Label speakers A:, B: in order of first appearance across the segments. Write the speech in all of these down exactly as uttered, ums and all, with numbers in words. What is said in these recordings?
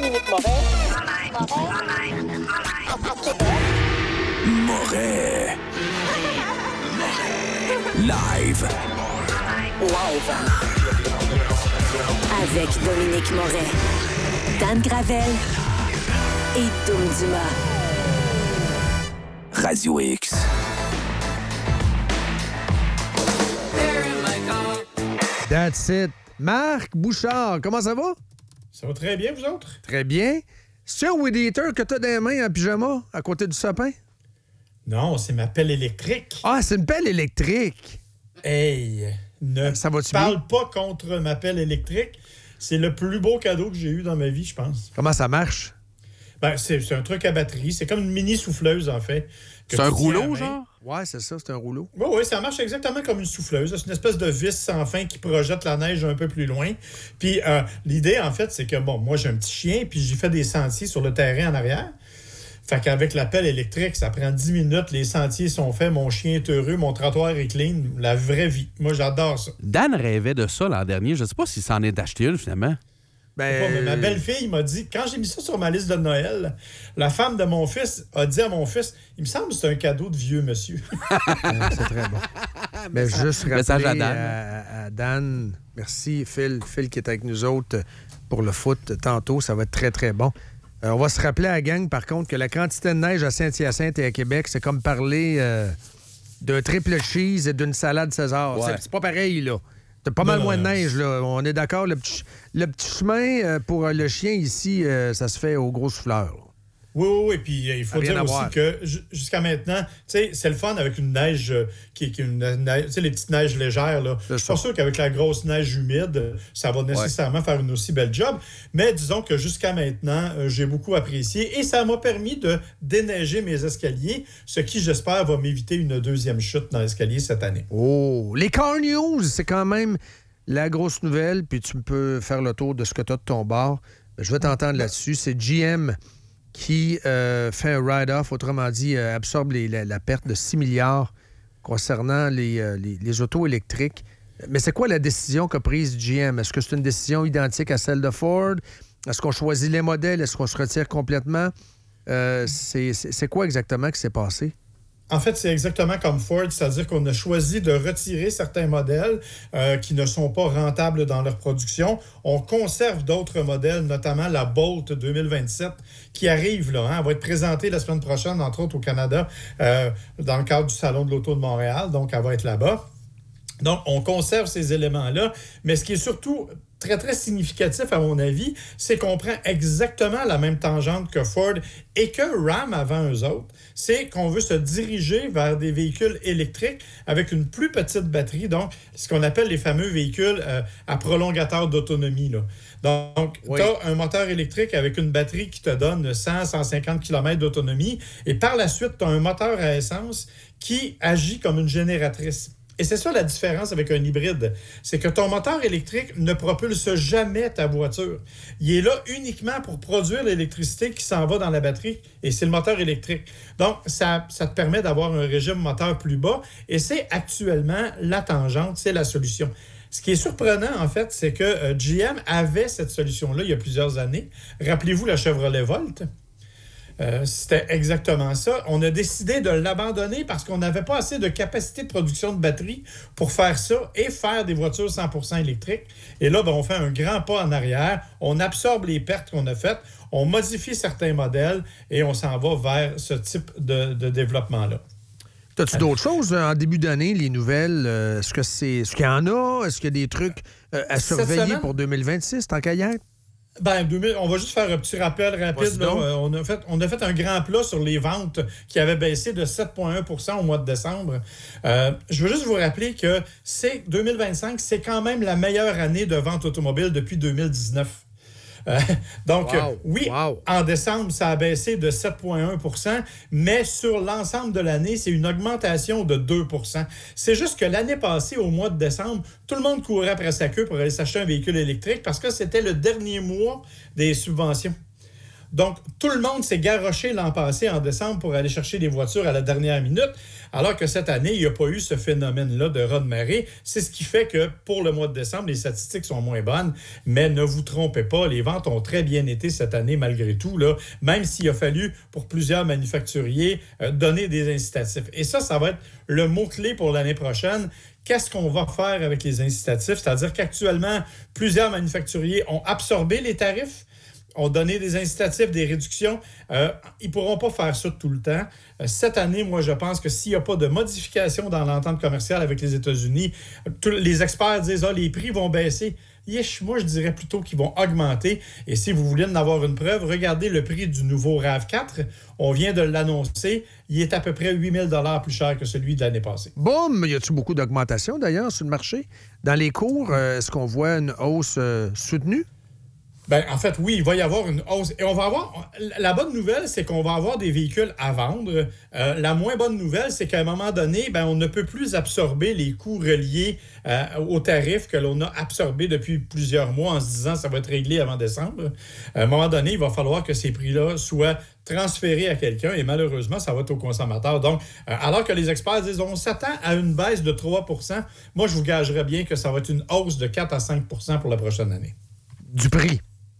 A: Dominique Moret.
B: Moret. Live.
A: Live.
C: Avec Dominique Moret, Dan Gravel et Dom Dumas.
B: Radio X.
D: That's it. Marc Bouchard, comment ça va?
E: Ça va très bien, vous autres?
D: Très bien. C'est un weed eater que t'as dans les mains en pyjama à côté du sapin?
E: Non, c'est ma pelle électrique.
D: Ah, c'est une pelle électrique.
E: Hey, ne
D: Ça va-tu
E: parle
D: bien?
E: pas contre ma pelle électrique. C'est le plus beau cadeau que j'ai eu dans ma vie, je pense.
D: Comment ça marche?
E: Ben, c'est, c'est un truc à batterie. C'est comme une mini souffleuse, en fait. que
F: C'est un
E: tu tiens à la
F: rouleau,
E: main.
F: genre?
D: Ouais, c'est ça, c'est un rouleau.
E: Oui, oui, ça marche exactement comme une souffleuse. C'est une espèce de vis sans fin qui projette la neige un peu plus loin. Puis euh, l'idée, en fait, c'est que, bon, moi, j'ai un petit chien, puis j'ai fait des sentiers sur le terrain en arrière. Fait qu'avec la pelle électrique, ça prend dix minutes, les sentiers sont faits, mon chien est heureux, mon trottoir est clean, la vraie vie. Moi, j'adore ça.
F: Dan rêvait de ça l'an dernier. Je sais pas s'il s'en est acheté une, finalement.
D: Ben,
E: Pas, mais ma belle-fille m'a dit, quand j'ai mis ça sur ma liste de Noël, la femme de mon fils a dit à mon fils, il me semble que c'est un cadeau de vieux monsieur.
D: c'est très bon. Mais juste
F: message
D: rappeler
F: à Dan.
D: à, à Dan, merci Phil, Phil qui est avec nous autres pour le foot tantôt, ça va être très très bon. Euh, on va se rappeler à la gang, par contre, que la quantité de neige à Saint-Hyacinthe et à Québec, c'est comme parler euh, d'un triple cheese et d'une salade César.
F: Ouais.
D: C'est, c'est pas pareil, là. T'as pas
E: Non,
D: mal
E: non,
D: moins de
E: non.
D: neige, là. On est d'accord. Le petit, le petit chemin euh, pour euh, le chien ici, euh, ça se fait au gros souffleur. là.
E: Oui, oui, oui. Puis euh, il faut
D: Rien
E: dire
D: à
E: aussi
D: voir.
E: que ju- jusqu'à maintenant, tu sais, c'est le fun avec une neige euh, qui est une neige, tu sais, les petites neiges légères, là. Je suis pas sûr qu'avec la grosse neige humide, ça va nécessairement faire une aussi belle job. Mais disons que jusqu'à maintenant, euh, j'ai beaucoup apprécié et ça m'a permis de déneiger mes escaliers, ce qui, j'espère, va m'éviter une deuxième chute dans l'escalier cette année.
D: Oh! Les Car News, c'est quand même la grosse nouvelle, puis tu peux faire le tour de ce que tu as de ton bar. Je vais t'entendre là-dessus. C'est G M qui euh, fait un write-off, autrement dit, euh, absorbe les- la, la perte de six milliards concernant les, euh, les, les autos électriques. Mais c'est quoi la décision qu'a prise G M? Est-ce que c'est une décision identique à celle de Ford? Est-ce qu'on choisit les modèles? Est-ce qu'on se retire complètement? Euh, c'est, c'est, c'est quoi exactement qui s'est passé?
E: En fait, c'est exactement comme Ford, c'est-à-dire qu'on a choisi de retirer certains modèles euh, qui ne sont pas rentables dans leur production. On conserve d'autres modèles, notamment la Bolt deux mille vingt-sept, qui arrive là. Hein, elle va être présentée la semaine prochaine, entre autres au Canada, euh, dans le cadre du Salon de l'Auto de Montréal. Donc, elle va être là-bas. Donc, on conserve ces éléments-là. Mais ce qui est surtout très, très significatif, à mon avis, c'est qu'on prend exactement la même tangente que Ford et que Ram avant eux autres. C'est qu'on veut se diriger vers des véhicules électriques avec une plus petite batterie, donc ce qu'on appelle les fameux véhicules euh, à prolongateur d'autonomie, là. Donc,
D: Oui.
E: tu as un moteur électrique avec une batterie qui te donne cent à cent cinquante kilomètres d'autonomie et par la suite, tu as un moteur à essence qui agit comme une génératrice. Et c'est ça la différence avec un hybride. C'est que ton moteur électrique ne propulse jamais ta voiture. Il est là uniquement pour produire l'électricité qui s'en va dans la batterie et c'est le moteur électrique. Donc, ça, ça te permet d'avoir un régime moteur plus bas et c'est actuellement la tangente, c'est la solution. Ce qui est surprenant, en fait, c'est que euh, G M avait cette solution-là il y a plusieurs années. Rappelez-vous la Chevrolet Volt. Euh, c'était exactement ça. On a décidé de l'abandonner parce qu'on n'avait pas assez de capacité de production de batterie pour faire ça et faire des voitures cent pour cent électriques. Et là, ben, on fait un grand pas en arrière. On absorbe les pertes qu'on a faites, on modifie certains modèles et on s'en va vers ce type de, de développement-là.
D: As-tu d'autres choses euh, en début d'année, les nouvelles? Euh, est-ce que c'est, est-ce qu'il y en a? Est-ce qu'il y a des trucs euh, à
E: Cette
D: surveiller
E: semaine-
D: pour deux mille vingt-six, tant qu'à y être?
E: Ben, deux mille on va juste faire un petit rappel rapide.
D: Vas-y
E: Là.
D: donc.
E: Euh, on, a fait, on a fait un grand plat sur les ventes qui avaient baissé de sept virgule un pour cent au mois de décembre. Euh, je veux juste vous rappeler que c'est deux mille vingt-cinq, c'est quand même la meilleure année de vente automobile depuis deux mille dix-neuf. Euh, donc,
D: Wow.
E: euh, oui,
D: Wow.
E: en décembre, ça a baissé de sept virgule un pour cent, mais sur l'ensemble de l'année, c'est une augmentation de deux pour cent. C'est juste que l'année passée, au mois de décembre, tout le monde courait après sa queue pour aller s'acheter un véhicule électrique parce que c'était le dernier mois des subventions. Donc, tout le monde s'est garroché l'an passé, en décembre, pour aller chercher des voitures à la dernière minute, alors que cette année, il n'y a pas eu ce phénomène-là de raz de marée. C'est ce qui fait que, pour le mois de décembre, les statistiques sont moins bonnes, mais ne vous trompez pas, les ventes ont très bien été cette année, malgré tout, là, même s'il a fallu, pour plusieurs manufacturiers, euh, donner des incitatifs. Et ça, ça va être le mot-clé pour l'année prochaine. Qu'est-ce qu'on va faire avec les incitatifs? C'est-à-dire qu'actuellement, plusieurs manufacturiers ont absorbé les tarifs, ont donné des incitatifs, des réductions. Euh, ils ne pourront pas faire ça tout le temps. Euh, cette année, moi, je pense que s'il n'y a pas de modification dans l'entente commerciale avec les États-Unis, tous les experts disent « Ah, les prix vont baisser ». Yesh, moi, je dirais plutôt qu'ils vont augmenter. Et si vous voulez en avoir une preuve, regardez le prix du nouveau RAV quatre. On vient de l'annoncer. Il est à peu près huit mille dollars plus cher que celui de l'année passée.
D: Boum! Y a-t-il beaucoup d'augmentation, d'ailleurs, sur le marché? Dans les cours, euh, est-ce qu'on voit une hausse euh, soutenue?
E: Ben, en fait, oui, il va y avoir une hausse. Et on va avoir. La bonne nouvelle, c'est qu'on va avoir des véhicules à vendre. Euh, la moins bonne nouvelle, c'est qu'à un moment donné, ben, on ne peut plus absorber les coûts reliés euh, aux tarifs que l'on a absorbés depuis plusieurs mois en se disant que ça va être réglé avant décembre. À un moment donné, il va falloir que ces prix-là soient transférés à quelqu'un et malheureusement, ça va être au consommateur. Donc, euh, alors que les experts disent on s'attend à une baisse de trois pour cent, moi, je vous gagerais bien que ça va être une hausse de quatre à cinq pour cent pour la prochaine année.
D: Du prix.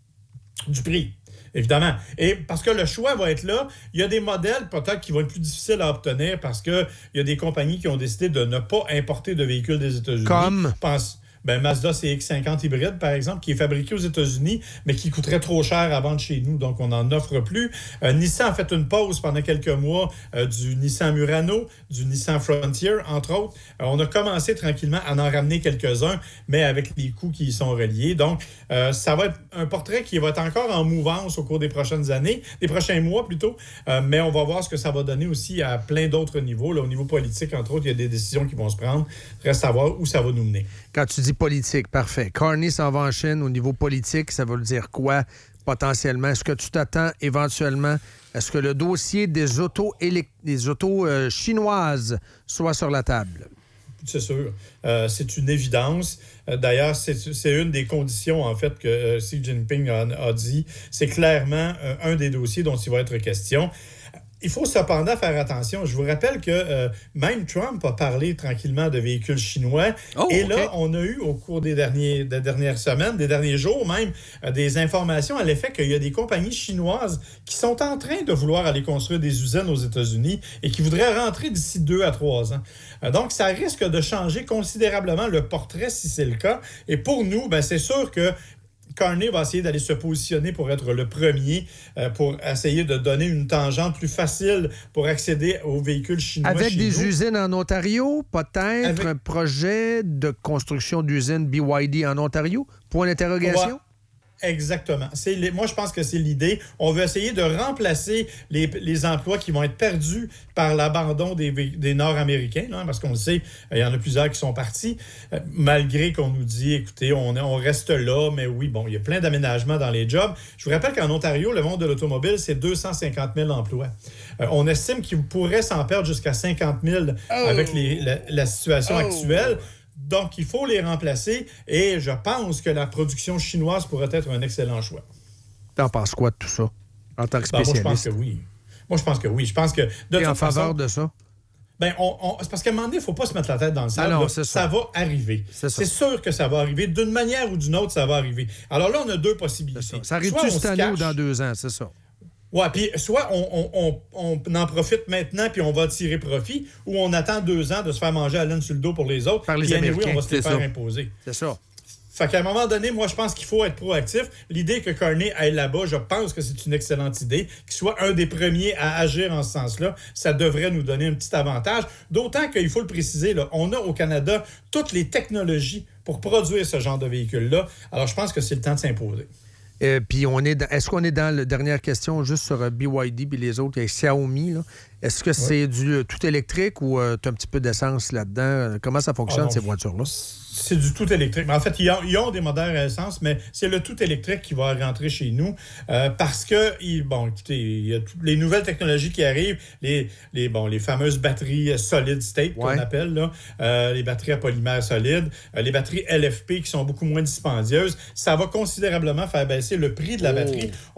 E: Du prix, évidemment. Et parce que le choix va être là, il y a des modèles peut-être qui vont être plus difficiles à obtenir parce qu'il y a des compagnies qui ont décidé de ne pas importer de véhicules des États-Unis.
D: Comme?
E: Pense, ben, Mazda C X cinquante hybride, par exemple, qui est fabriqué aux États-Unis, mais qui coûterait trop cher à vendre chez nous, donc on n'en offre plus. Euh, Nissan a fait une pause pendant quelques mois euh, du Nissan Murano, du Nissan Frontier, entre autres. Euh, on a commencé tranquillement à en ramener quelques-uns, mais avec les coûts qui y sont reliés. Donc, euh, ça va être un portrait qui va être encore en mouvance au cours des prochaines années, des prochains mois plutôt, euh, mais on va voir ce que ça va donner aussi à plein d'autres niveaux. Là, au niveau politique, entre autres, il y a des décisions qui vont se prendre. Reste à voir où ça va nous mener.
D: Quand tu dis politique, parfait. Carney s'en va en Chine. Au niveau politique, ça veut dire quoi potentiellement? Est-ce que tu t'attends éventuellement à ce que le dossier des autos, élect... des autos euh, chinoises soit sur la table?
E: C'est sûr. Euh, c'est une évidence. Euh, d'ailleurs, c'est, c'est une des conditions, en fait, que euh, Xi Jinping a, a dit. C'est clairement euh, un des dossiers dont il va être question. Il faut cependant faire attention. Je vous rappelle que euh, même Trump a parlé tranquillement de véhicules chinois. Oh, et là, okay. on a eu au cours des, derniers, des dernières semaines, des derniers jours même, euh, des informations à l'effet qu'il y a des compagnies chinoises qui sont en train de vouloir aller construire des usines aux États-Unis et qui voudraient rentrer d'ici deux à trois ans. Euh, donc, ça risque de changer considérablement le portrait si c'est le cas. Et pour nous, ben, c'est sûr que Carney va essayer d'aller se positionner pour être le premier, euh, pour essayer de donner une tangente plus facile pour accéder aux véhicules chinois.
D: Avec des
E: nous. usines
D: en Ontario, peut-être Avec... un projet de construction d'usine B Y D en Ontario? Point d'interrogation?
E: Ouais. Exactement. C'est les... Moi, je pense que c'est l'idée. On veut essayer de remplacer les, les emplois qui vont être perdus par l'abandon des, des Nord-Américains, là, parce qu'on le sait, il y en a plusieurs qui sont partis, euh, malgré qu'on nous dit, écoutez, on, on reste là, mais oui, bon, il y a plein d'aménagements dans les jobs. Je vous rappelle qu'en Ontario, le monde de l'automobile, c'est deux cent cinquante mille emplois. Euh, on estime qu'il pourrait s'en perdre jusqu'à cinquante mille oh. avec les, la, la situation oh. actuelle. Donc, il faut les remplacer et je pense que la production chinoise pourrait être un excellent choix.
D: T'en penses quoi de tout ça, en tant que spécialiste?
E: Ben, moi, je pense que oui. Moi, je pense que oui. Je pense que de
D: Et en faveur
E: façon,
D: de ça?
E: Ben, on, on, c'est parce qu'à un moment donné, il ne faut pas se mettre la tête dans le sable.
D: Ah non,
E: ça.
D: ça
E: va arriver.
D: C'est,
E: c'est sûr que ça va arriver. D'une manière ou d'une autre, ça va arriver. Alors là, on a deux possibilités.
D: Ça, ça arrive-tu cette année ou dans deux ans, c'est ça?
E: Oui, puis soit on, on, on, on en profite maintenant puis on va tirer profit, ou on attend deux ans de se faire manger à laine sur le dos pour les autres.
D: Par les Américains,
E: oui, on va se les faire
D: ça.
E: imposer.
D: C'est ça.
E: Fait qu'à un moment donné, moi, je pense qu'il faut être proactif. L'idée que Carney aille là-bas, je pense que c'est une excellente idée. Qu'il soit un des premiers à agir en ce sens-là, ça devrait nous donner un petit avantage. D'autant qu'il faut le préciser, là, on a au Canada toutes les technologies pour produire ce genre de véhicule-là. Alors, je pense que c'est le temps de s'imposer.
D: Euh, puis, on est dans, est-ce qu'on est dans la dernière question juste sur B Y D et les autres, avec Xiaomi, là? Est-ce que c'est oui. du tout électrique ou euh, tu as un petit peu d'essence là-dedans? Comment ça fonctionne, ah non, ces voitures-là?
E: C'est du tout électrique. Mais en fait, ils ont, ils ont des modèles à essence, mais c'est le tout électrique qui va rentrer chez nous euh, parce que, il, bon, écoutez, il y a toutes les nouvelles technologies qui arrivent, les, les, bon, les fameuses batteries solid state ouais. qu'on appelle, là, euh, les batteries à polymère solide, euh, les batteries L F P qui sont beaucoup moins dispendieuses. Ça va considérablement faire baisser le prix de la oh. batterie. On,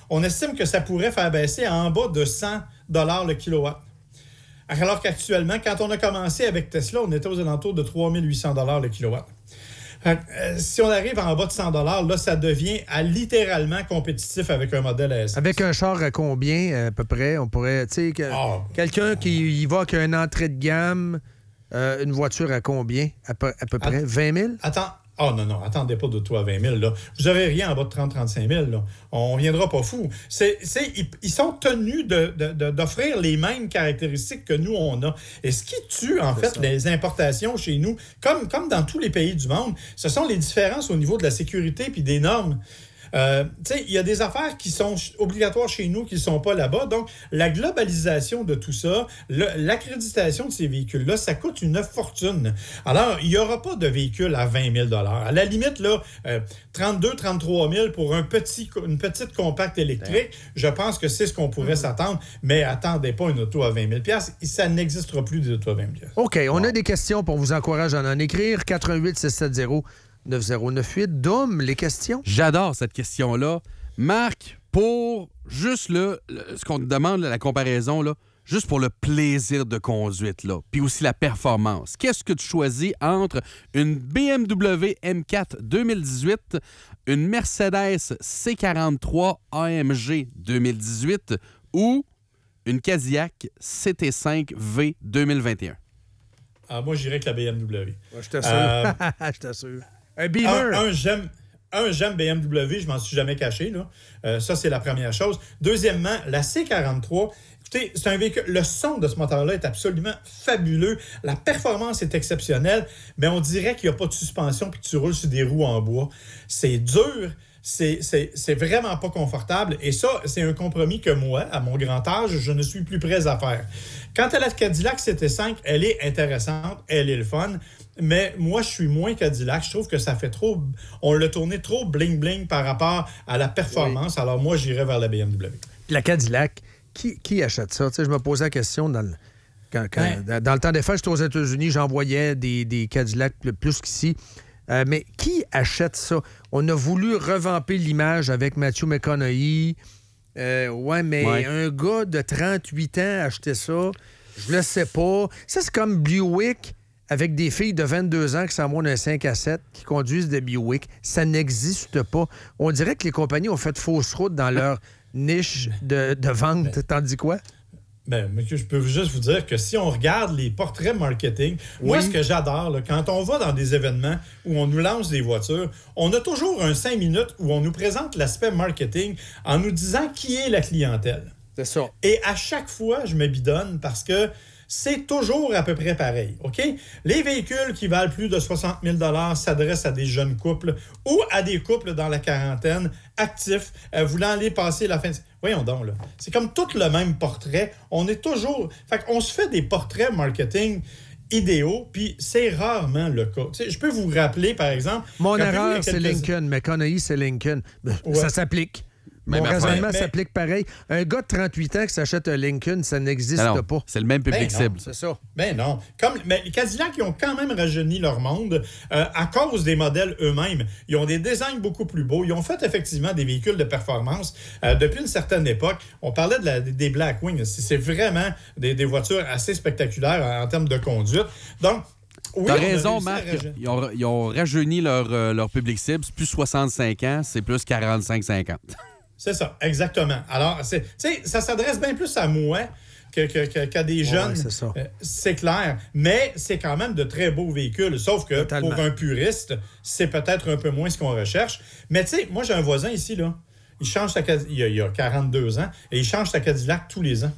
E: on estime que ça pourrait faire baisser en bas de cent dollars le kilowatt. Alors qu'actuellement, quand on a commencé avec Tesla, on était aux alentours de trois mille huit cents dollars le kilowatt. Fait, euh, si on arrive en bas de cent dollars, là, ça devient à littéralement compétitif avec un modèle à essence.
D: Avec un char à combien, à peu près? On pourrait, tu sais, que,
E: oh.
D: quelqu'un qui y va avec une entrée de gamme, euh, une voiture à combien, à peu, à peu près?
E: Att-
D: vingt mille?
E: Attends. Oh non, non, attendez pas de toi à vingt mille. Là. Vous n'aurez rien en bas de trente à trente-cinq mille. Là. On ne viendra pas fou. C'est, c'est, ils, ils sont tenus de, de, de, d'offrir les mêmes caractéristiques que nous, on a. Et ce qui tue, en
D: C'est
E: fait,
D: ça.
E: les importations chez nous, comme, comme dans tous les pays du monde, ce sont les différences au niveau de la sécurité puis des normes. Euh, tu sais, il y a des affaires qui sont obligatoires chez nous qui ne sont pas là-bas. Donc, la globalisation de tout ça, le, l'accréditation de ces véhicules-là, ça coûte une fortune. Alors, il n'y aura pas de véhicule à vingt mille dollars. À la limite, là, euh, trente-deux à trente-trois mille pour un petit, une petite compacte électrique, je pense que c'est ce qu'on pourrait s'attendre. Mais attendez pas une auto à vingt mille dollars. Ça n'existera plus des autos à vingt mille dollars.
D: OK, on a des questions pour vous encourager à en écrire. quatre un huit six sept zéro neuf zéro neuf huit. Dom, les questions?
F: J'adore cette question-là. Marc, pour juste le, le- ce qu'on te demande, là, la comparaison, là, juste pour le plaisir de conduite, là, puis aussi la performance, qu'est-ce que tu choisis entre une B M W M quatre deux mille dix-huit, une Mercedes C quarante-trois A M G deux mille dix-huit ou une Cadillac C T cinq V deux mille vingt et un?
E: Ah, moi, j'irais avec la B M W.
D: Ouais, je t'assure.
E: Euh,
D: Je t'assure. Un Beamer.
E: Un, un, j'aime, un, j'aime B M W, je m'en suis jamais caché. Là. Euh, ça, c'est la première chose. Deuxièmement, la C quarante-trois, écoutez, c'est un véhicule. Le son de ce moteur-là est absolument fabuleux. La performance est exceptionnelle, mais on dirait qu'il n'y a pas de suspension puis que tu roules sur des roues en bois. C'est dur. C'est, c'est, c'est vraiment pas confortable. Et ça, c'est un compromis que moi, à mon grand âge, je ne suis plus prêt à faire. Quant à la Cadillac C T cinq, elle est intéressante, elle est le fun, mais moi, je suis moins Cadillac. Je trouve que ça fait trop... On l'a tourné trop bling-bling par rapport à la performance. Oui. Alors moi, j'irais vers la B M W.
D: La Cadillac, qui, qui achète ça? Tu sais, je me posais la question dans le, quand, quand, ouais. dans le temps des fêtes, j'étais aux États-Unis, j'envoyais des, des Cadillacs plus, plus qu'ici. Euh, mais qui achète ça? On a voulu revamper l'image avec Matthew McConaughey. Euh, ouais, mais ouais. un gars de trente-huit ans acheter ça, je le sais pas. Ça, c'est comme Buick avec des filles de vingt-deux ans qui s'en un cinq à sept qui conduisent des Buick. Ça n'existe pas. On dirait que les compagnies ont fait fausse route dans leur niche de, de vente. Ben, tandis quoi?
E: Ben, monsieur, je peux juste vous dire que si on regarde les portraits marketing, oui. moi, ce que j'adore, là, quand on va dans des événements où on nous lance des voitures, on a toujours un cinq minutes où on nous présente l'aspect marketing en nous disant qui est la clientèle.
D: C'est ça.
E: Et à chaque fois, je me bidonne parce que c'est toujours à peu près pareil, OK? Les véhicules qui valent plus de soixante mille dollars s'adressent à des jeunes couples ou à des couples dans la quarantaine, actifs, euh, voulant aller passer la fin de... Voyons donc, là. C'est comme tout le même portrait. On est toujours... Fait qu'on se fait des portraits marketing idéaux, puis c'est rarement le cas. Tu sais, je peux vous rappeler, par exemple...
D: Mon erreur, c'est Lincoln. McConaughey, c'est Lincoln. Ouais. Ça s'applique. Mon
F: mais
D: raisonnement
F: mais...
D: s'applique pareil. Un gars de trente-huit ans qui s'achète un Lincoln, ça n'existe
F: non,
D: pas.
F: C'est le même public
E: ben
F: cible.
E: C'est ça. Ben non. Comme, mais les Cadillac, ils ont quand même rajeuni leur monde euh, à cause des modèles eux-mêmes. Ils ont des designs beaucoup plus beaux. Ils ont fait effectivement des véhicules de performance euh, depuis une certaine époque. On parlait de la, des Blackwing. C'est, c'est vraiment des, des voitures assez spectaculaires en, en termes de conduite. Donc, oui,
F: t'as raison, Marc. Ils ont, ils ont rajeuni leur, euh, leur public cible. C'est plus soixante-cinq ans, c'est plus quarante-cinq cinquante.
E: C'est ça, exactement. Alors, c'est, ça s'adresse bien plus à moi que, que, que, qu'à des jeunes.
D: Ouais, c'est ça.
E: Euh, c'est clair. Mais c'est quand même de très beaux véhicules. Sauf que Totalement. Pour un puriste, c'est peut-être un peu moins ce qu'on recherche. Mais tu sais, moi, j'ai un voisin ici, là. Il change sa Cadillac, il, il a quarante-deux ans, et il change sa Cadillac tous les ans.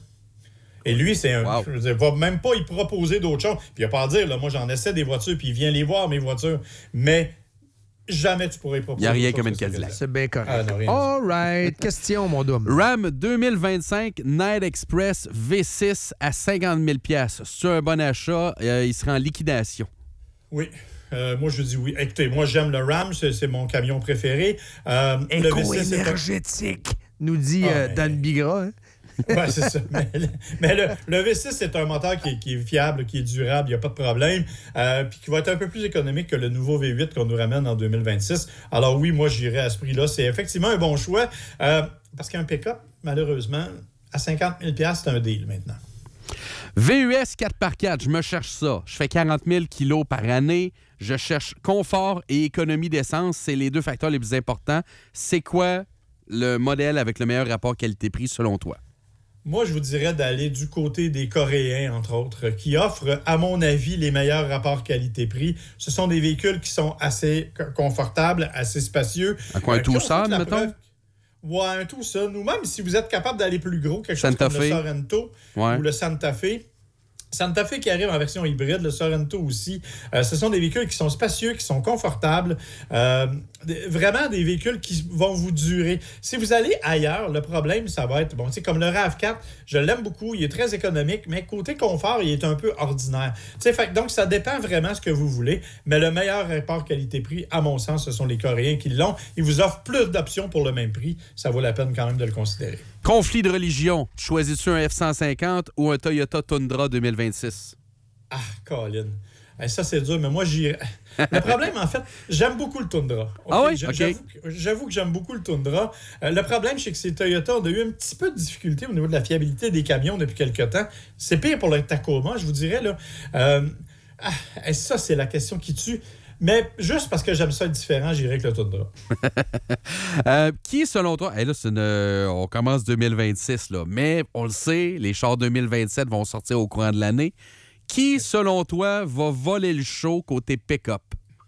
E: Et lui, c'est un. Wow. Je veux dire, va même pas y proposer d'autres choses. Puis il n'a pas à dire, là, moi, j'en essaie des voitures, puis il vient les voir, mes voitures. Mais. Jamais tu pourrais proposer.
F: Il n'y a rien comme une Cadillac.
D: C'est bien correct. Ah, non, all right. Question, mon dôme.
F: Ram deux mille vingt-cinq Night Express V six à cinquante mille dollars. C'est un bon achat. Euh, il sera en liquidation.
E: Oui. Euh, moi, je dis oui. Écoutez, moi, j'aime le Ram. C'est, c'est mon camion préféré. Euh,
D: Éco-énergétique, un... nous dit ah, euh, mais... Dan Bigra. Hein?
E: Oui, c'est ça. Mais, mais le, le V six, c'est un moteur qui, qui est fiable, qui est durable, il n'y a pas de problème, euh, puis qui va être un peu plus économique que le nouveau V huit qu'on nous ramène en deux mille vingt-six. Alors oui, moi, j'irai à ce prix-là. C'est effectivement un bon choix. Euh, parce qu'un pick-up, malheureusement, à cinquante mille dollars, c'est un deal maintenant.
F: V U S quatre par quatre, je me cherche ça. Je fais quarante mille kilos par année. Je cherche confort et économie d'essence. C'est les deux facteurs les plus importants. C'est quoi le modèle avec le meilleur rapport qualité-prix selon toi?
E: Moi, je vous dirais d'aller du côté des Coréens, entre autres, qui offrent, à mon avis, les meilleurs rapports qualité-prix. Ce sont des véhicules qui sont assez confortables, assez spacieux.
F: À quoi, un
E: euh,
F: Tucson, mettons? Preuve...
E: Ouais, un Tucson. Ou même si vous êtes capable d'aller plus gros, quelque chose
F: Santa
E: comme
F: Fe.
E: le Sorento
F: ouais.
E: ou le Santa Fe. Santa Fe qui arrive en version hybride, le Sorento aussi. Euh, ce sont des véhicules qui sont spacieux, qui sont confortables. Euh, vraiment des véhicules qui vont vous durer. Si vous allez ailleurs, le problème, ça va être, bon, tu sais, comme le RAV quatre, je l'aime beaucoup, il est très économique, mais côté confort, il est un peu ordinaire. Tu sais, fait, donc ça dépend vraiment ce que vous voulez, mais le meilleur rapport qualité-prix, à mon sens, ce sont les Coréens qui l'ont. Ils vous offrent plus d'options pour le même prix. Ça vaut la peine quand même de le considérer.
F: Conflit de religion. Tu choisis-tu un F cent cinquante ou un Toyota Tundra deux mille vingt-six?
E: Ah, Colin. Ça, c'est dur, mais moi, j'irais. Le problème, en fait, j'aime beaucoup le Tundra. Okay?
F: Ah oui?
E: J'avoue,
F: OK.
E: que, j'avoue que j'aime beaucoup le Tundra. Euh, le problème, c'est que ces Toyota ont eu un petit peu de difficulté au niveau de la fiabilité des camions depuis quelques temps. C'est pire pour le Tacoma, je vous dirais. Là. Euh, ah, ça, c'est la question qui tue. Mais juste parce que j'aime ça être différent, j'irais avec le Tundra.
F: euh, qui, selon toi... Hey, là, c'est une, on commence deux mille vingt-six, là, mais on le sait, les chars deux mille vingt-sept vont sortir au courant de l'année. Qui, selon toi, va voler le show côté pick-up?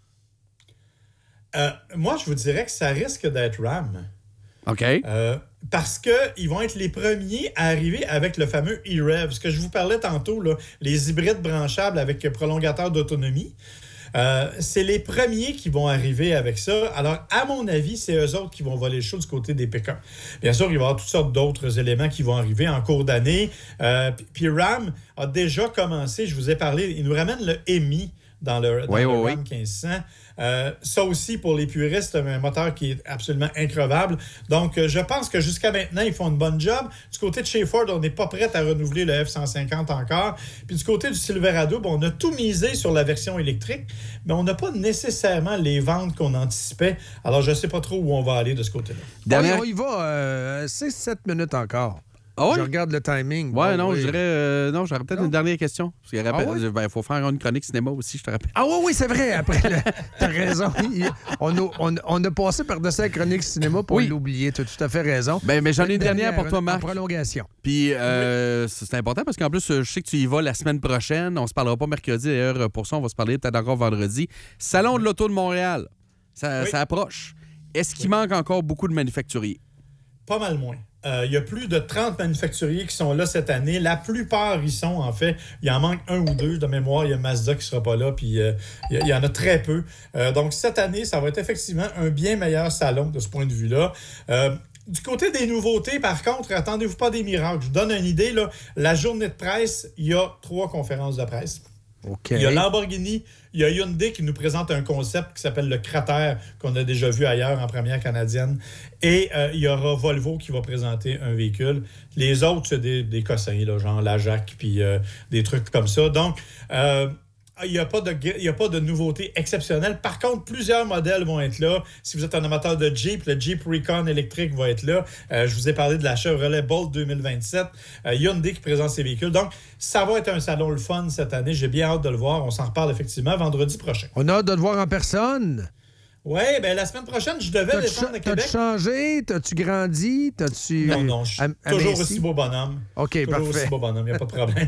E: Euh, moi, je vous dirais que ça risque d'être Ram.
F: OK.
E: Euh, parce qu'ils vont être les premiers à arriver avec le fameux e-Rev. Ce que je vous parlais tantôt, là, les hybrides branchables avec prolongateur d'autonomie. Euh, c'est les premiers qui vont arriver avec ça. Alors, à mon avis, c'est eux autres qui vont voler le show du côté des pick-up. Bien sûr, il va y avoir toutes sortes d'autres éléments qui vont arriver en cours d'année. Euh, Puis Ram a déjà commencé, je vous ai parlé, il nous ramène le Hemi dans le, dans
F: oui,
E: le
F: oui,
E: Ram
F: oui.
E: quinze cents. Euh, ça aussi, pour les puristes, un moteur qui est absolument increvable. Donc, euh, je pense que jusqu'à maintenant, ils font une bonne job. Du côté de chez Ford, on n'est pas prêt à renouveler le F cent cinquante encore. Puis du côté du Silverado, bon, on a tout misé sur la version électrique, mais on n'a pas nécessairement les ventes qu'on anticipait. Alors, je ne sais pas trop où on va aller de ce côté-là.
F: Dernière...
D: On y va euh, six sept minutes encore.
F: Ah oui?
D: Je regarde le timing.
F: Ouais,
D: bon,
F: non,
D: oui.
F: je dirais. Euh, non, j'aurais peut-être
D: Non.
F: une dernière question. Parce qu'il rappelle,
D: Ah oui?
F: ben, faut faire une chronique cinéma aussi, je te rappelle.
D: Ah oui, oui, c'est vrai. Après, le... t'as raison. Il- On a, on, on a passé par-dessus la chronique cinéma pour
F: Oui.
D: l'oublier. Tu as tout à fait raison.
F: Ben, mais j'en ai une dernière pour toi,
D: en
F: Marc.
D: prolongation.
F: Puis, euh, c'est important parce qu'en plus, je sais que tu y vas la semaine prochaine. On se parlera pas mercredi, d'ailleurs. Pour ça, on va se parler peut-être encore vendredi. Salon de l'auto de Montréal. Ça,
E: Oui.
F: ça approche. Est-ce qu'il manque encore beaucoup de manufacturiers?
E: Pas mal moins. Euh, il y a plus de trente manufacturiers qui sont là cette année. La plupart y sont, en fait. Il en manque un ou deux de mémoire. Il y a Mazda qui ne sera pas là, puis euh, il, y a, il y en a très peu. Euh, donc, cette année, ça va être effectivement un bien meilleur salon de ce point de vue-là. Euh, Du côté des nouveautés, par contre, attendez-vous pas des miracles. Je vous donne une idée. Là. La journée de presse, il y a trois conférences de presse.
D: OK.
E: Il y a Lamborghini, il y a Hyundai qui nous présente un concept qui s'appelle le Cratère, qu'on a déjà vu ailleurs en première canadienne. Et euh, il y aura Volvo qui va présenter un véhicule. Les autres, c'est des, des cossins, là, genre la Jacques, puis euh, des trucs comme ça. Donc, euh, il n'y a pas de, il y a pas de nouveautés exceptionnelles. Par contre, plusieurs modèles vont être là. Si vous êtes un amateur de Jeep, le Jeep Recon électrique va être là. Euh, je vous ai parlé de la Chevrolet Bolt deux mille vingt-sept. Euh, Hyundai qui présente ses véhicules. Donc, ça va être un salon le fun cette année. J'ai bien hâte de le voir. On s'en reparle effectivement vendredi prochain.
D: On a hâte de le voir en personne.
E: Oui, bien la semaine prochaine, je devais
D: T'as-tu,
E: descendre à
D: t'as-tu
E: Québec.
D: changé? T'as-tu grandi? T'as-tu...
E: Non, non, je suis
D: am-
E: toujours
D: aminci?
E: aussi beau bonhomme.
D: OK,
E: Toujours
D: parfait.
E: aussi beau bonhomme, il n'y a pas de problème.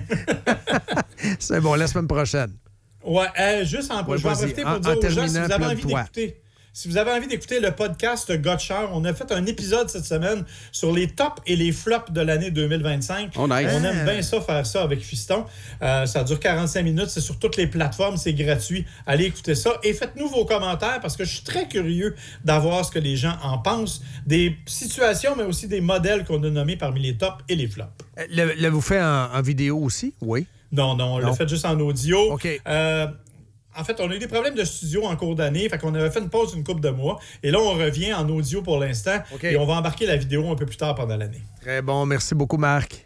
D: C'est bon, la semaine prochaine.
E: Ouais, euh, juste en,
D: Ouais,
E: je vais en
D: vas-y.
E: profiter pour
D: En-
E: dire
D: en
E: aux gens, si
D: terminant,
E: vous avez envie
D: plug-toi.
E: d'écouter, si vous avez envie d'écouter le podcast Gotchard, on a fait un épisode cette semaine sur les tops et les flops de l'année deux mille vingt-cinq.
F: Oh, nice.
E: On
D: Ah.
E: aime bien ça, faire ça avec Fiston. Euh, ça dure quarante-cinq minutes, c'est sur toutes les plateformes, c'est gratuit. Allez écouter ça et faites-nous vos commentaires parce que je suis très curieux d'avoir ce que les gens en pensent, des situations, mais aussi des modèles qu'on a nommés parmi les tops et les flops.
D: Le- L'avez-vous fait en, en vidéo aussi? Oui.
E: Non, non, on
D: Non.
E: l'a fait juste en audio.
D: OK.
E: Euh, en fait, on a eu des problèmes de studio en cours d'année, fait qu'on avait fait une pause une couple de mois. Et là, on revient en audio pour l'instant.
D: OK.
E: Et on va embarquer la vidéo un peu plus tard pendant l'année.
D: Très bon. Merci beaucoup, Marc.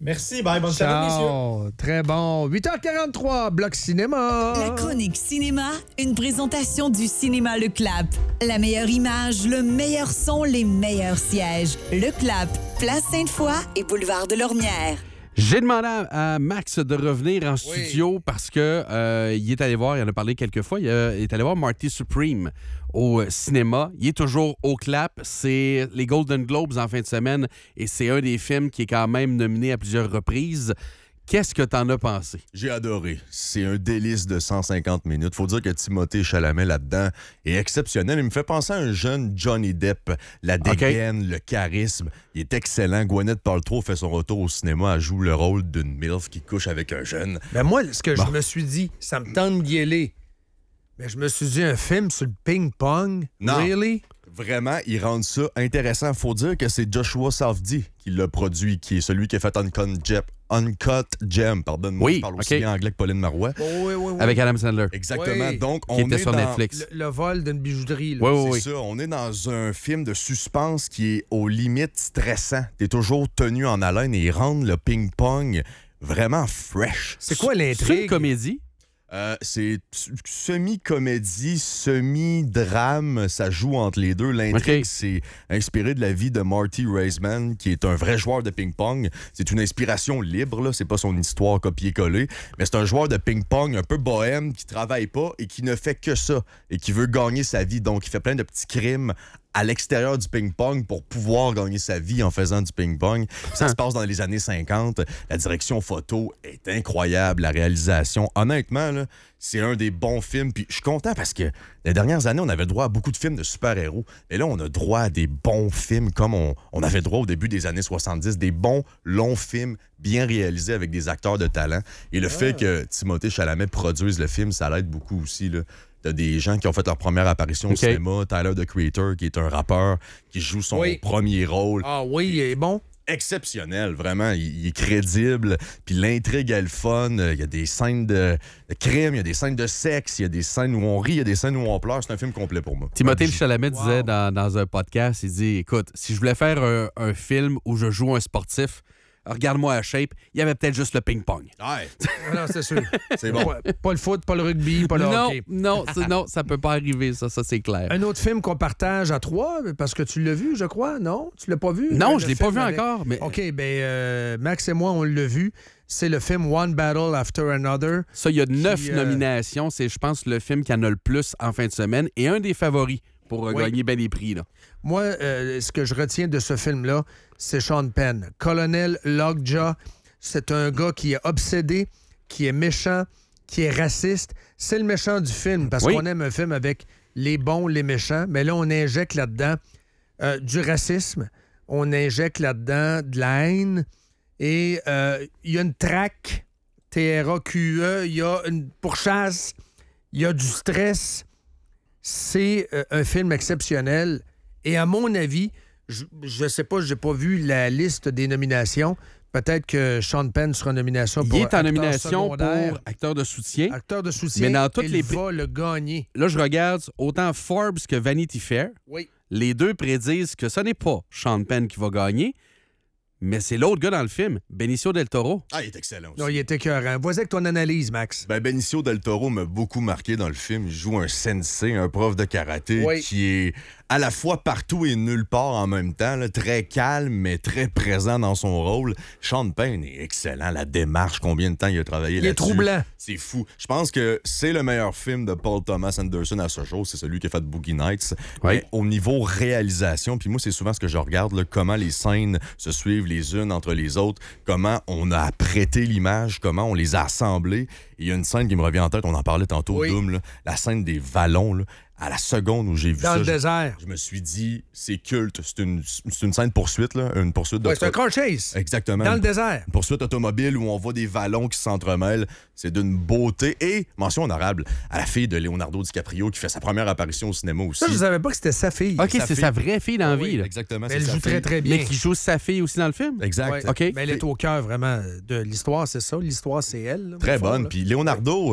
E: Merci, bye, bonne semaine, messieurs.
D: Ciao. Très bon. huit heures quarante-trois, Bloc Cinéma.
G: La chronique cinéma, une présentation du cinéma Le Clap. La meilleure image, le meilleur son, les meilleurs sièges. Le Clap, Place Sainte-Foy et Boulevard de Lormière.
F: J'ai demandé à, à Max de revenir en studio parce que euh, il est allé voir, il en a parlé quelques fois, il, a, il est allé voir Marty Supreme au cinéma. Il est toujours au Clap. C'est les Golden Globes en fin de semaine et c'est un des films qui est quand même nominé à plusieurs reprises. Qu'est-ce que t'en as pensé?
H: J'ai adoré. C'est un délice de cent cinquante minutes. Faut dire que Timothée Chalamet là-dedans est exceptionnel. Il me fait penser à un jeune Johnny Depp. La dégaine, okay. Le charisme. Il est excellent. Gwyneth Paltrow fait son retour au cinéma. Elle joue le rôle d'une MILF qui couche avec un jeune.
D: Ben moi, ce que bon. je me suis dit, ça me tente d'y aller. Mais je me suis dit, un film sur le ping-pong?
H: Non.
D: Really?
H: Vraiment, ils rendent ça intéressant. Faut dire que c'est Joshua Safdie qui l'a produit, qui est celui qui a fait Uncut Gem. Uncut Gem, pardonne-moi,
F: oui,
H: je parle
F: okay.
H: aussi bien anglais que Pauline Marois.
D: Oh, oui, oui, oui.
F: Avec Adam Sandler.
H: Exactement.
D: Oui.
H: Donc, on
F: qui était
H: est
F: sur
H: dans
F: Netflix.
D: Le, le vol d'une bijouterie. Là.
F: Oui, oui,
H: c'est
F: oui.
H: ça. On est dans un film de suspense qui est aux limites stressant. T'es toujours tenu en haleine et ils rendent le ping-pong vraiment fresh.
D: C'est quoi l'intrigue?
F: C'est une comédie?
H: Euh, c'est semi-comédie, semi-drame, ça joue entre les deux. L'intrigue, okay. c'est inspiré de la vie de Marty Raisman, qui est un vrai joueur de ping-pong. C'est une inspiration libre, là. C'est pas son histoire copier-coller, mais c'est un joueur de ping-pong un peu bohème qui travaille pas et qui ne fait que ça et qui veut gagner sa vie. Donc, il fait plein de petits crimes à l'extérieur du ping-pong pour pouvoir gagner sa vie en faisant du ping-pong. Ça se passe dans les années cinquante. La direction photo est incroyable. La réalisation, honnêtement, là, c'est un des bons films. Puis je suis content parce que les dernières années, on avait droit à beaucoup de films de super-héros. Et là, on a droit à des bons films comme on, on avait droit au début des années soixante-dix. Des bons, longs films bien réalisés avec des acteurs de talent. Et le ah. fait que Timothée Chalamet produise le film, ça l'aide beaucoup aussi, là. T'as des gens qui ont fait leur première apparition okay. au cinéma. Tyler, the Creator, qui est un rappeur, qui joue son oui. premier rôle.
D: Ah oui, il est bon.
H: Exceptionnel, vraiment. Il, il est crédible. Puis l'intrigue, elle est fun. Il y a des scènes de, de crime, il y a des scènes de sexe, il y a des scènes où on rit, il y a des scènes où on pleure. C'est un film complet pour moi.
F: Timothée Chalamet wow. disait dans, dans un podcast, il dit, écoute, si je voulais faire un, un film où je joue un sportif, regarde-moi à shape, il y avait peut-être juste le ping-pong.
H: Ouais.
D: Non, c'est sûr.
H: C'est bon.
D: Pas, pas le foot, pas le rugby, pas le
F: non,
D: hockey.
F: Non, non, ça peut pas arriver, ça, ça c'est clair.
D: Un autre film qu'on partage à trois, parce que tu l'as vu, je crois, non? Tu l'as pas vu?
F: Non, je l'ai pas vu
D: avec...
F: encore. Mais...
D: OK, bien, euh, Max et moi, on l'a vu. C'est le film One Battle After Another.
F: Ça, il y a neuf
D: qui, euh...
F: nominations. C'est, je pense, le film qui en a le plus en fin de semaine et un des favoris pour euh, oui. gagner bien des prix, là.
D: Moi, euh, ce que je retiens de ce film-là, c'est Sean Penn. Colonel Lockjaw, c'est un gars qui est obsédé, qui est méchant, qui est raciste. C'est le méchant du film, parce oui. qu'on aime un film avec les bons, les méchants. Mais là, on injecte là-dedans euh, du racisme. On injecte là-dedans de la haine. Et il euh, y a une traque, T R A Q E, il y a une pourchasse, il y a du stress. C'est euh, un film exceptionnel. Et à mon avis, je ne sais pas, je n'ai pas vu la liste des nominations. Peut-être que Sean Penn sera en nomination pour
F: Il est en
D: acteur
F: nomination
D: secondaire.
F: pour acteur de soutien.
D: Acteur de soutien,
F: mais dans toutes
D: il
F: les...
D: va le gagner.
F: Là, je regarde autant Forbes que Vanity Fair.
D: Oui.
F: Les deux prédisent que ce n'est pas Sean Penn qui va gagner, mais c'est l'autre gars dans le film, Benicio del Toro.
H: Ah, il est excellent aussi.
D: Non, il est écœurant. Vas-y avec ton analyse, Max.
H: Ben, Benicio del Toro m'a beaucoup marqué dans le film. Il joue un sensei, un prof de karaté oui. qui est à la fois partout et nulle part en même temps. Là, très calme, mais très présent dans son rôle. Sean Penn est excellent. La démarche, combien de temps il a travaillé
D: il
H: là-dessus.
D: Il est troublant.
H: C'est fou. Je pense que c'est le meilleur film de Paul Thomas Anderson à ce jour. C'est celui qui a fait Boogie Nights.
F: Oui.
H: Mais au niveau réalisation, puis moi, c'est souvent ce que je regarde, là, comment les scènes se suivent les unes entre les autres, comment on a apprêté l'image, comment on les a assemblées. Il y a une scène qui me revient en tête, on en parlait tantôt
D: oui.
H: au Doom, là, la scène des vallons, là. À la seconde où j'ai vu
D: dans
H: ça,
D: le
H: je,
D: désert.
H: je me suis dit, c'est culte. C'est une, c'est une scène poursuite, là, une poursuite de.
D: Ouais, c'est un car chase.
H: Exactement.
D: Dans le désert.
H: Une poursuite automobile où on voit des vallons qui s'entremêlent. C'est d'une beauté. Et, mention honorable, à la fille de Leonardo DiCaprio qui fait sa première apparition au cinéma aussi.
D: Ça, je savais pas que c'était sa fille.
F: OK,
H: sa
F: c'est
H: fille.
F: sa vraie fille dans la
H: oui,
F: vie. Là.
H: Exactement.
D: Mais elle joue
H: fille.
D: très, très bien.
F: Mais qui joue sa fille aussi dans le film.
H: Exact.
D: Ouais.
F: OK.
D: Mais elle est au cœur, vraiment, de l'histoire, c'est ça. L'histoire, c'est elle. Là,
H: très
D: fond,
H: bonne.
D: là.
H: Puis Leonardo, euh,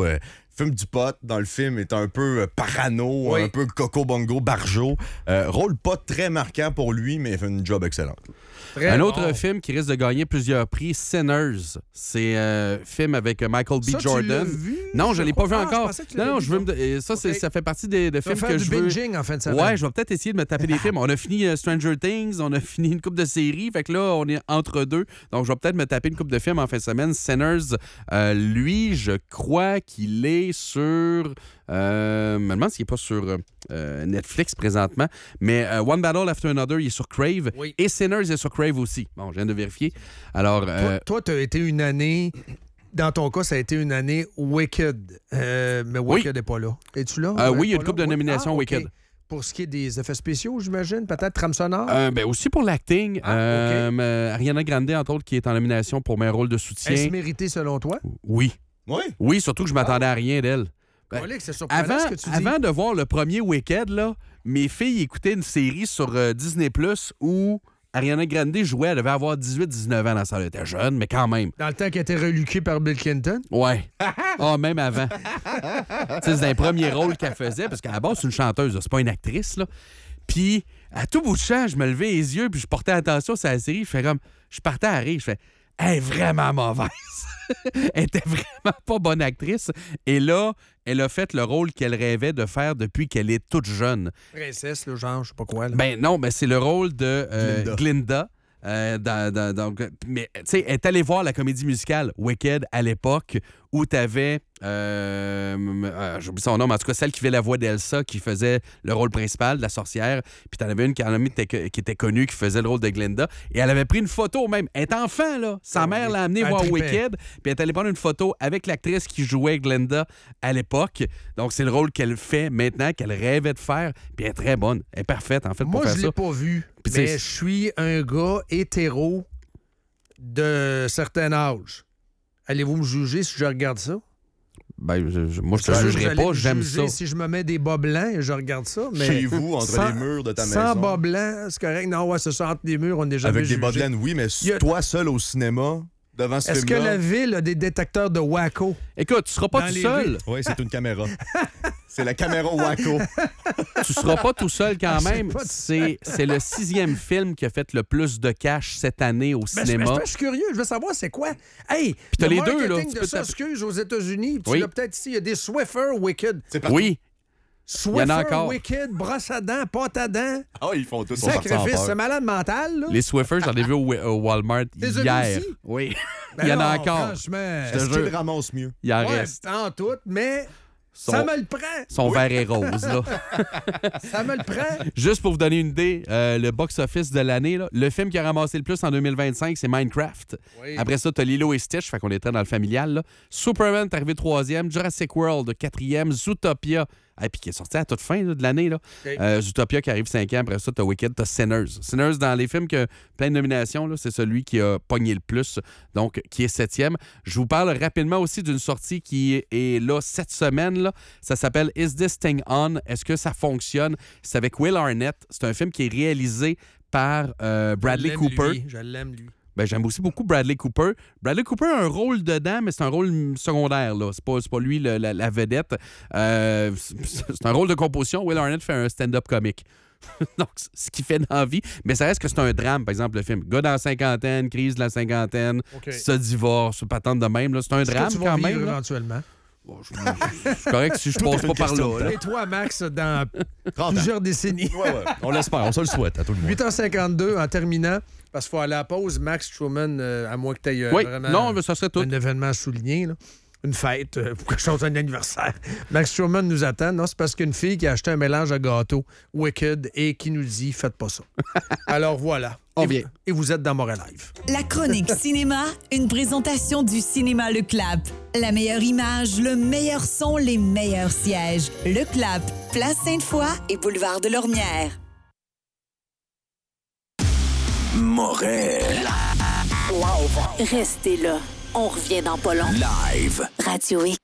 H: fume du pot dans le film, est un peu parano,
D: Oui.
H: un peu coco-bongo, barjo. Euh, rôle pas très marquant pour lui, mais il fait une job excellente.
D: Très
F: Un
D: bon.
F: autre film qui risque de gagner plusieurs prix, Sinners. C'est un film avec Michael B.
D: Ça, tu
F: Jordan.
D: l'as vu,
F: non, je ne l'ai pas vu
D: crois? Ah, je
F: encore.
D: pensais que tu
F: non,
D: l'avais
F: non,
D: vu,
F: je veux me...
D: toi.
F: et ça, c'est-
D: OK.
F: ça fait partie des, des
D: Tu vas
F: films
D: faire
F: que
D: du
F: je veux.
D: binging en fin de semaine.
F: Ouais, je vais peut-être essayer de me taper des films. On a fini euh, Stranger Things, on a fini une couple de séries, fait que là, on est entre deux. Donc, je vais peut-être me taper une couple de films en fin de semaine. Sinners, euh, lui, je crois qu'il est sur. Euh, je me demande s'il n'est pas sur euh, Netflix présentement, mais euh, One Battle After Another, il est sur Crave.
D: Oui.
F: Et Sinners est sur Crave aussi. Bon, je viens de vérifier. Alors, euh,
D: Toi, tu as été une année. Dans ton cas, ça a été une année Wicked. Euh, mais Wicked n'est pas là. Es-tu là?
F: Euh,
D: Ouais,
F: oui, il y a
D: pas
F: une couple
D: là?
F: de
D: Oui.
F: nominations
D: Ah, OK.
F: Wicked.
D: Pour ce qui est des effets spéciaux, j'imagine, peut-être trame sonore.
F: euh, ben, aussi pour l'acting.
D: Ah,
F: euh,
D: OK.
F: euh, Ariana Grande, entre autres, qui est en nomination pour meilleur rôle de soutien.
D: Est-ce mérité selon toi?
F: Oui.
H: Oui.
F: Oui, surtout que je m'attendais à rien d'elle. Ben,
D: Olé, c'est surprenant
F: Avant,
D: ce que tu dis.
F: avant de voir le premier Wicked, là, mes filles écoutaient une série sur euh, Disney Plus où Ariana Grande jouait. Elle devait avoir dix-huit dix-neuf ans dans ça. Elle était jeune, mais quand même.
D: Dans le temps qu'elle était reluquée par Bill Clinton.
F: Ouais. Ah, même avant. Tu sais, c'est dans les premiers rôles qu'elle faisait, parce qu'à la base, c'est une chanteuse, là, c'est pas une actrice. Là. Puis, à tout bout de champ, je me levais les yeux, puis je portais attention sur la série. Je fais comme. Je partais à rire. Je fais. Elle est vraiment mauvaise. Elle était vraiment pas bonne actrice. Et là, elle a fait le rôle qu'elle rêvait de faire depuis qu'elle est toute jeune.
D: Princesse, le genre, je sais pas quoi. Là.
F: Ben non, mais c'est le rôle de euh,
H: Glinda.
F: Glinda. Euh, dans- dans- donc, mais tu sais, elle est allée voir la comédie musicale Wicked à l'époque où tu avais, euh, euh, j'oublie son nom, mais en tout cas, celle qui fait la voix d'Elsa, qui faisait le rôle principal de la sorcière. Puis tu en avais une qui, en a mis, qui était- qui était connue, qui faisait le rôle de Glinda. Et elle avait pris une photo même. Elle est enfant, là. Sa
D: Ah,
F: mère
D: oui.
F: l'a amenée
D: Elle
F: voir
D: tripait.
F: Wicked. Puis elle est allée prendre une photo avec l'actrice qui jouait Glinda à l'époque. Donc, c'est le rôle qu'elle fait maintenant, qu'elle rêvait de faire. Puis elle est très bonne. Elle est parfaite, en fait, pour
D: Moi,
F: faire
D: je
F: ça.
D: l'ai pas vu.
F: Puis,
D: mais
F: tu sais,
D: je suis un gars hétéro de certain âge. Allez-vous me juger si je regarde ça?
F: Ben, je- je- moi, je te
D: Vous
F: jugerai
D: allez
F: pas,
D: me
F: j'aime
D: juger
F: ça.
D: si je me mets des bas blancs et je regarde ça. Mais
H: Chez vous, entre
D: sans-
H: les murs de ta
D: Sans
H: maison.
D: bas blancs, c'est correct. Non, ouais, c'est ça, entre les murs, on n'est jamais
H: Avec des
D: jugé.
H: bas de laine, oui, mais
D: Il y a-
H: toi seul au cinéma, devant ce
D: Est-ce que
H: film-là.
D: la ville a des détecteurs de Waco?
F: Écoute, tu seras pas
D: Dans
F: tout
D: les
F: seul.
D: villes.
H: Oui, c'est une caméra. C'est la caméra Waco.
F: Tu seras pas tout seul quand
D: Ah, c'est
F: même.
D: pas tout
F: C'est c'est le sixième film qui a fait le plus de cash cette année au
D: Ben, je, ben,
F: cinéma.
D: je suis curieux, je veux savoir c'est quoi. Hey,
F: t'as
D: le
F: les deux, là,
D: marketing
F: tu
D: de
F: peux
D: ça,
F: taper-
D: excuse, aux États-Unis. Tu
F: Oui.
D: l'as peut-être ici, il y a des Swiffer Wicked.
H: C'est partout.
F: Oui,
D: Swiffer
F: Il y en a encore.
D: Wicked, brosse à dents, pâte à dents.
H: Ah, ils font tout. Ils sont partis en
D: Sacrifice,
H: peur.
D: c'est malade mental, là.
F: les Swiffer, j'en ai vu au, au Walmart
D: T'es venu
F: hier.
D: aussi?
F: Oui,
D: Ben
F: il y en a
D: non,
F: encore.
D: Franchement,
H: Est-ce
F: te jure.
H: qu'ils ramassent mieux?
F: Il en
D: ouais,
F: reste.
D: en tout, mais
F: Son,
D: ça me le prend.
F: son verre est rose, là.
D: Ça me le prend.
F: Juste pour vous donner une idée, euh, le box-office de l'année, là, le film qui a ramassé le plus en deux mille vingt-cinq, c'est Minecraft.
D: Oui.
F: Après ça, t'as Lilo et Stitch, fait qu'on est très dans le familial. Là. Superman est arrivé troisième, Jurassic World quatrième, Zootopia, et puis qui est sorti à toute fin là, de l'année. Là.
D: OK.
F: Euh, Zootopia qui arrive cinquième, après ça, t'as Wicked, t'as Sinners. Sinners, dans les films que plein de nominations, là, c'est celui qui a pogné le plus, donc qui est septième. Je vous parle rapidement aussi d'une sortie qui est, est là cette semaine. Là. Ça s'appelle Is This Thing On? Est-ce que ça fonctionne? C'est avec Will Arnett. C'est un film qui est réalisé par euh, Bradley
D: Je l'aime,
F: Cooper.
D: lui. Je l'aime, lui.
F: Ben, j'aime aussi beaucoup Bradley Cooper. Bradley Cooper a un rôle dedans, mais c'est un rôle secondaire. Là. C'est pas, c'est pas lui le- la, la vedette. Euh, c'est c'est un rôle de composition. Will Arnett fait un stand-up comique. Donc, c'est ce qu'il fait dans la vie. Mais ça reste que c'est un drame, par exemple, le film. Gars dans la cinquantaine, crise de la cinquantaine,
D: OK.
F: ça divorce, patente de même. là. C'est un
D: Est-ce que
F: drame
D: tu vas
F: quand
D: vivre
F: même. là.
D: éventuellement.
F: Bon, je- je- C'est correct si je passe pas par
H: question
F: là.
H: de
F: là.
D: Et toi, Max, dans
H: trente ans.
D: plusieurs décennies.
H: Ouais, ouais. On l'espère, on se le souhaite à tout le monde.
D: huit heures cinquante-deux, en terminant, parce qu'il faut aller à la pause, Max Truman, euh, à moins que tu aies
F: Oui,
D: vraiment
F: non, mais ça serait tout.
D: un événement à souligner, là. Une fête, euh, pour quelque chose, un anniversaire. Max Truman nous attend. Non, c'est parce qu'une fille qui a acheté un mélange à gâteau Wicked et qui nous dit « Faites pas ça ». Alors voilà.
F: On
D: et,
F: vient.
D: vous- Et vous êtes dans Montréal Live.
G: La chronique cinéma, une présentation du cinéma Le Clap. La meilleure image, le meilleur son, les meilleurs sièges. Le Clap, place Sainte-Foy et boulevard de Lormière.
B: Montréal.
C: Restez là. On revient dans pas long.
B: Live.
C: Radio X.